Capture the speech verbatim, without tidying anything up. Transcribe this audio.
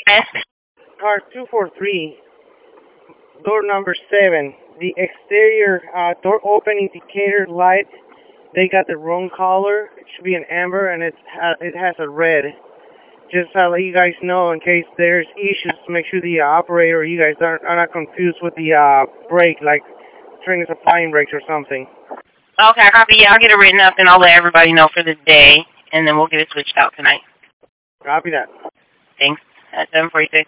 Car two four three, door number seven. The exterior uh, door open indicator light, they got the wrong color. It should be an amber, and it's ha it has a red. Just to let you guys know, in case there's issues, to make sure the uh, operator, you guys aren't, are not confused with the uh, brake, like train is applying brakes or something. Okay, copy. Yeah, I'll get it written up, and I'll let everybody know for the day, and then we'll get it switched out tonight. Copy that. Thanks. At seven forty-six.